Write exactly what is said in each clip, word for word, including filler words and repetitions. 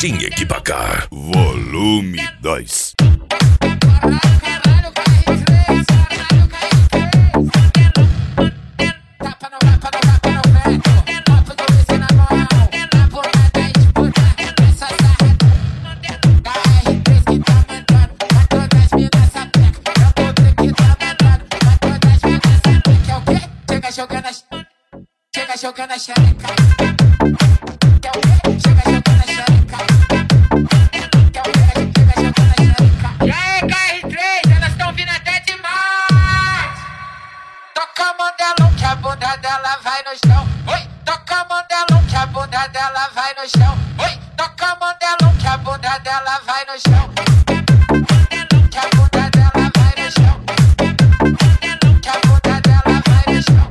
Tinha que pagar. Volume dois. Chega jogando a xereca. Chega jogando a xereca. Chega jogando a xereca. E aí, K R três, elas tão vindo até demais. Toca a Mandelão que a bunda dela vai no chão. Oi, toca a Mandelão que a bunda dela vai no chão. Oi, toca a Mandelão que a bunda dela vai no chão. Que a bunda dela vai no chão. Que a bunda dela vai no chão.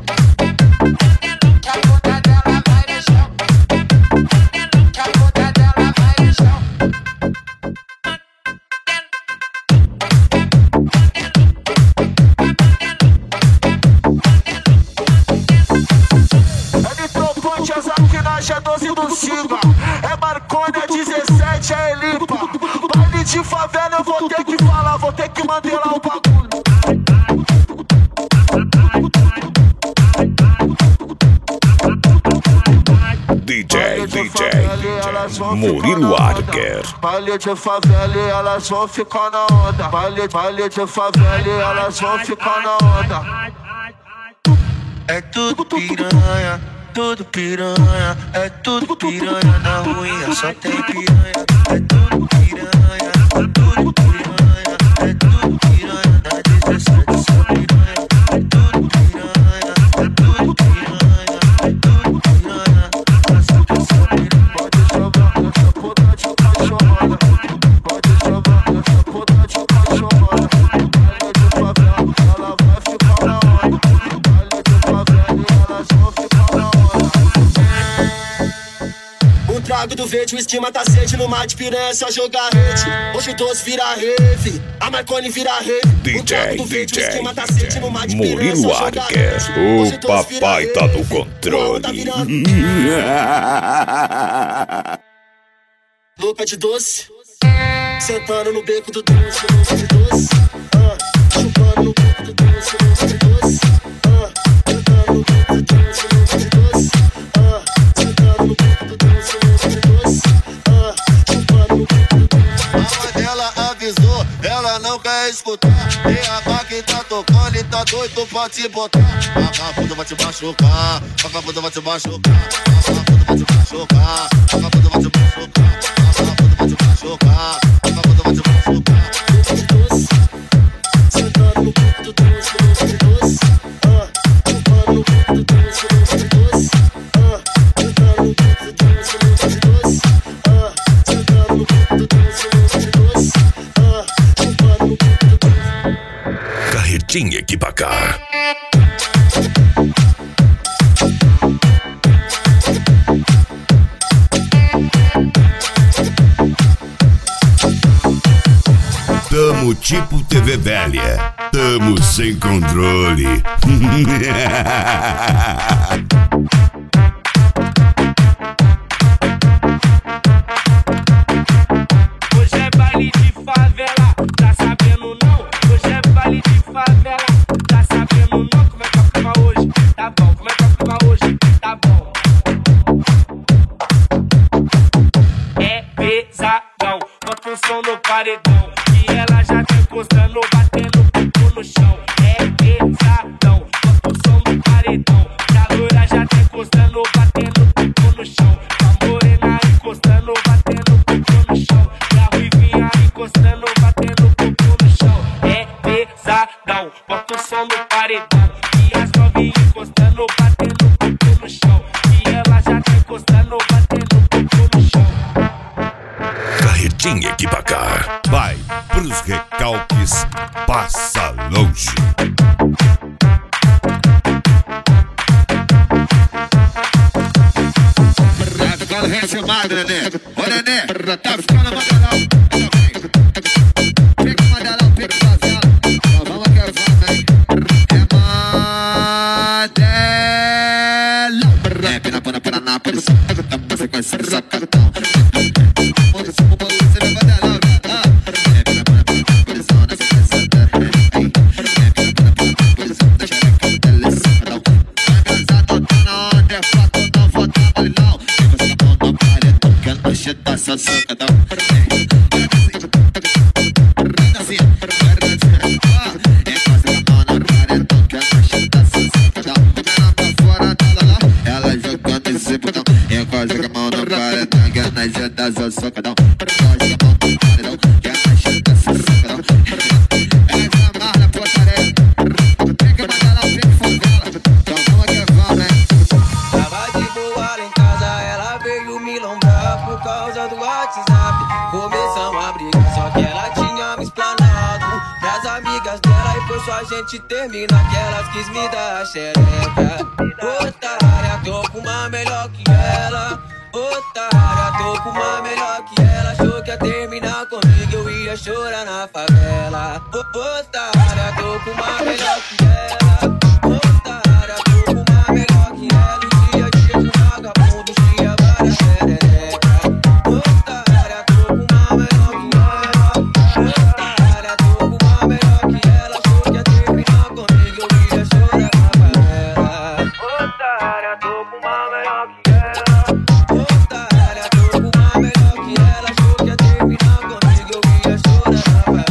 É doze do Silva, é Marconi, é dezessete, é Elipa. Baile de favela eu vou ter que falar, vou ter que mantelar o bagulho. D J, D J, Murilo Arker. Baile de favela e elas vão ficar na onda. Baile, baile de favela e elas vão ficar na onda. É tudo piranha. Tudo piranha, é tudo piranha, na ruinha só tem piranha. É tudo piranha, é tudo piranha, é tudo piranha, na dezessete só piranha. É tudo piranha, é tudo piranha, é tudo piranha, na sete só piranha. Pode jogar essa puta de cachorrada. Pode jogar essa puta de cachorrada. Baile de favela, ela vai ficar na onda. Baile de favela e elas vão ficar na onda. O trago do verde, o esquema tá sede no mar de piranha, é só jogar rede. Hoje o doce vira rave, a Marconi vira rave. D J, D J, Murilo Arker. O papai tá no controle. Louca de doce, sentando no beco do doce, louca de doce. Ah, chupando no beco do doce, louca de doce. Ah, sentando no beco do doce, louca de doce. Ah, sentando no beco do doce, louca de doce. Ah, chupando no beco do doce. A mãe dela avisou, ela não quer escutar. E a máquina tá tocando e tá doido pra te botar. Vagabundo vai te machucar, vagabundo vai te machucar, vagabundo vai te machucar, vagabundo vai te machucar, vagabundo vai te machucar, vagabundo vai te machucar. Louca de doce, sentando no beco do doce, louca de doce. Ah, chupando no beco do doce, louca de doce. Ah, sentando no beco do doce, louca de doce. Ah, sentando no beco do doce, louca de doce. Ah, chupando no beco do doce. Carretinha que pagar. Tamo tipo T V velha, tamo sem controle. Hoje é baile de favela, tá sabendo não? Hoje é baile de favela, tá sabendo não? Como é que é o clima hoje? Tá bom, como é que é o clima hoje? Tá bom. É pesadão, bota o som no paredão, que ela já tá encostando, batendo o pico no chão. É pesadão, bota o som no paredão, que a loira já tá encostando, batendo o pico no chão. A morena encostando, batendo o pico no chão. E a ruivinha encostando, batendo o pico no chão. É pesadão, bota o som no paredão, que as novinhas encostando, batendo o pico no chão. E ela já tá encostando, batendo o pico no chão. Carretinha que pagar. Vai pros recalques, passa longe. Tá ficando reanimado, nenê. Ô, nenê, tá ficando magalão. Pega o magalão, pega o favela. Vamos que eu vou, hein. É madelão. É pena, pena, pena, na pena. Você conhece essa cartão. subo pra você vai bater lá. Posição nessa caçada. Posição da xereca televisão. Vai casado, tá na onda, é fato, não vou dar mole não. Fica essa mão na paredão, que a noite tá só socadão. Joga a mão no paredão, que a noite tá só socadão. Joga a mão no paredão, que a noite tá só socadão. Ela se amarra na portaria, tem que mandar lá o pique favela. Então vamos que vamos, né? Tava de boa lá em casa, ela veio me lembrar por causa do WhatsApp. Começamos a brigar, só que ela tinha me explanado pras amigas dela e foi só a gente terminar que elas quis me dar a xereca. Otária, tô com uma melhor que ela. Otária, tô com uma melhor que ela. Achou que ia terminar comigo, eu ia chorar na favela. Otária, tô com uma melhor que ela. Otária, tô com uma melhor que ela. Um dia a dia de vagabundo, tinha várias xerecas. Otária, tô com uma melhor que ela. Otária, tô com uma melhor que ela. Achou que ia terminar comigo, eu ia chorar na favela. Otária, tô com uma melhor que ela. Otária, tô com uma melhor que ela. Achou que ia terminar comigo, eu ia chorar na favela.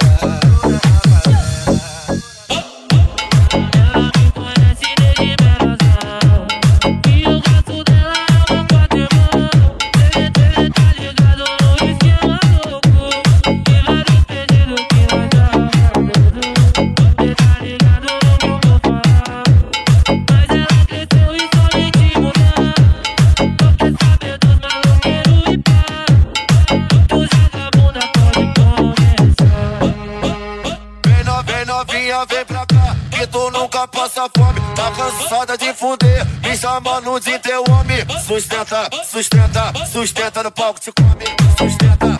Ela me conhece desde menozão e o gosto dela é um patrimão. Ele tá ligado no esquema louco e vários pedidos que nós já fazemos. Você tá ligado no que eu vou falar, mas ela cresceu e só me te mudar. Não quer saber dos maloqueiros e pá, dos vagabunda pode começar. Vem, no, vem novinha, vem pra cá, que tu nunca passa fome. Tá cansada de fuder, me chamando de teu homem. Sustenta, sustenta, sustenta no palco, te come. Sustenta,